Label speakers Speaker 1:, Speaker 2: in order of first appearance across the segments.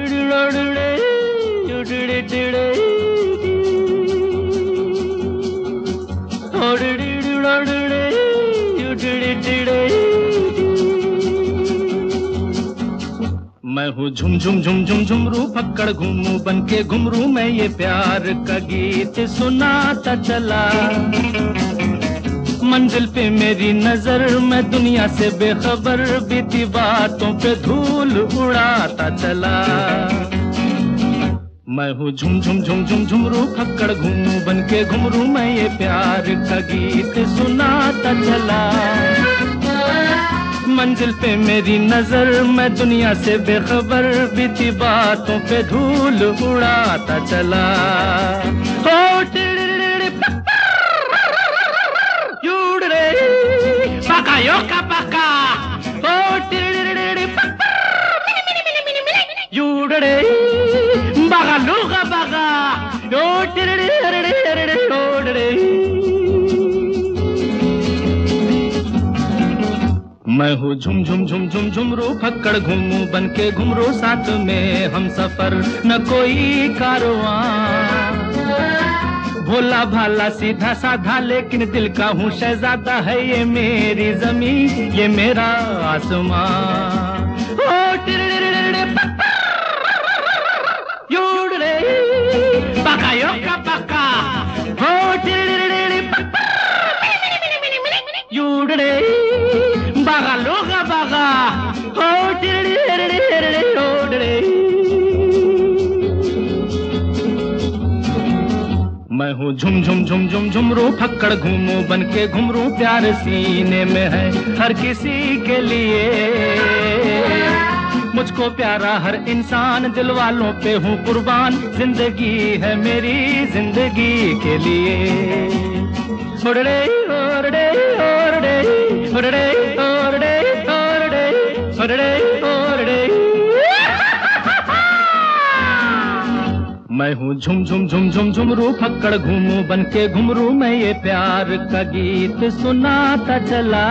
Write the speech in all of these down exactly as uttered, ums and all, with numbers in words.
Speaker 1: मैं हूँ झुम झुम झुम झुम झुमरू फक्कड़ घूमू बन के घुमरू मैं ये प्यार का गीत सुनाता चला। मंजिल पे मेरी नजर मैं दुनिया से बेखबर बीती बातों पे धूल उड़ाता चला। मैं हूँ झुम झुम झुम झुम झुमरू फक्कड़ घूमू बन के घुमरू मैं ये प्यार का गीत सुनाता चला। मंजिल पे मेरी नजर मैं दुनिया से बेखबर बीती बातों पे धूल उड़ाता चला। ओ युड़ रे पका यो का पका ओ युड़ रे बगा लूगा बगा ओ रे मैं हूँ झुम झुम झुम झुम झुमरू फक्कड़ घूमू बन के घुमरू साथ में हम सफर न कोई कारवां। भोला भाला सीधा साधा लेकिन दिल का हूँ शहजादा है ये मेरी जमीन ये मेरा आसमां। युड़ रे पका यो का पका युड़ रे बागा लोगा बागा हो टिरड़ी टिरड़ी टिरड़ी ओडड़े। मैं हूँ झुम झुम झुम झुम झुमरू फक्कड़ घूमू बन के घुमरू प्यार सीने में है हर किसी के लिए। मुझको प्यारा हर इंसान दिल वालों पे हूँ कुर्बान जिंदगी है मेरी जिंदगी के लिए। ओडड़े ओडड़े ओडड़े ओडड़े ओडड़े ओडड़े ओडड़े ओडड़े। मैं हूँ झुम झुम झुम झुम झुमरू फक्कड़ घूमू बन के घुमरू मैं ये प्यार का गीत सुनाता चला।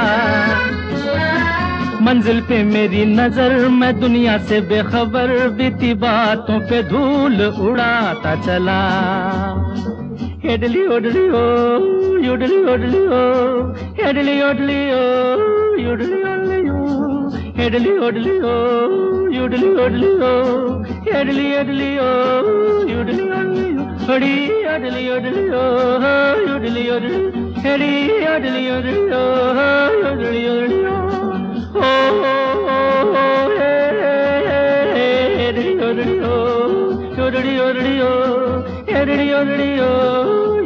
Speaker 1: मंजिल पे मेरी नजर मैं दुनिया से बेखबर बीती बातों पे धूल उड़ाता चला। हेडली ओडली ओ युडली ओडली ओ हेडली ओडली ओ युडली ओडली ओ हेडली ओडली ओ युडली ओडली ओ हेडली ओडली ओ युडली ओडली ओ हड़ी ओडली ओडली ओ युडली ओडली हेडी ओडली ओडली ओ युडली ओडली ओ ओ हेडली ओडली ओ युडली ओडली ओ हेडली ओडली ओ